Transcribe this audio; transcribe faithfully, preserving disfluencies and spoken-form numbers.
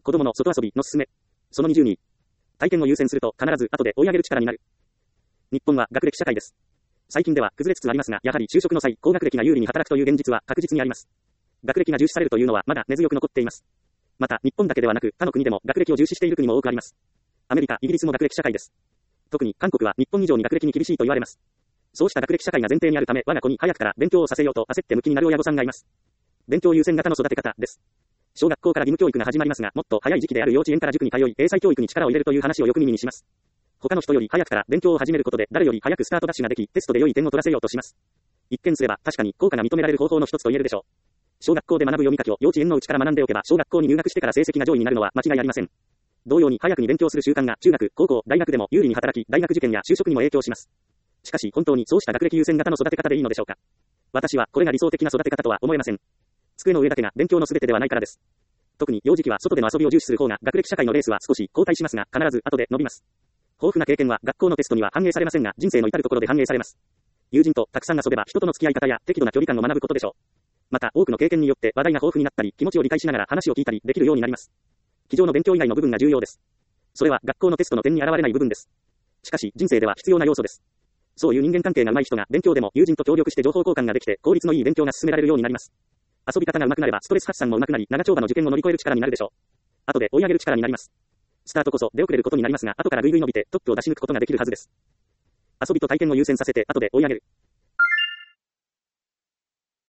子供の外遊びのすすめ。そのにじゅうに。体験を優先すると必ず後で追い上げる力になる。日本は学歴社会です。最近では崩れつつありますが、やはり就職の際、高学歴が有利に働くという現実は確実にあります。学歴が重視されるというのはまだ根強く残っています。また、日本だけではなく、他の国でも学歴を重視している国も多くあります。アメリカ、イギリスも学歴社会です。特に韓国は日本以上に学歴に厳しいと言われます。そうした学歴社会が前提にあるため、我が子に早くから勉強をさせようと焦って向きになる親御さんがいます。勉強優先型の育て方です。小学校から義務教育が始まりますが、もっと早い時期である幼稚園から塾に通い、英才教育に力を入れるという話をよく耳にします。他の人より早くから勉強を始めることで、誰より早くスタートダッシュができ、テストで良い点を取らせようとします。一見すれば確かに効果が認められる方法の一つと言えるでしょう。小学校で学ぶ読み書きを幼稚園のうちから学んでおけば、小学校に入学してから成績が上位になるのは間違いありません。同様に早くに勉強する習慣が中学、高校、大学でも有利に働き、大学受験や就職にも影響します。しかし本当にそうした学歴優先型の育て方でいいのでしょうか。私はこれが理想的な育て方とは思えません。机の上だけが勉強の全てではないからです。特に幼児期は外での遊びを重視する方が学歴社会のレースは少し後退しますが、必ず後で伸びます。豊富な経験は学校のテストには反映されませんが、人生の至るところで反映されます。友人とたくさん遊べば人との付き合い方や適度な距離感を学ぶことでしょう。また多くの経験によって話題が豊富になったり、気持ちを理解しながら話を聞いたりできるようになります。机上の勉強以外の部分が重要です。それは学校のテストの点に現れない部分です。しかし人生では必要な要素です。そういう人間関係が上手い人が勉強でも友人と協力して情報交換ができて効率のいい勉強が進められるようになります。遊び方が上手くなればストレス発散も上手くなり、長丁場の受験を乗り越える力になるでしょう。後で追い上げる力になります。スタートこそ出遅れることになりますが、後からぐいぐい伸びてトップを出し抜くことができるはずです。遊びと体験を優先させて後で追い上げる。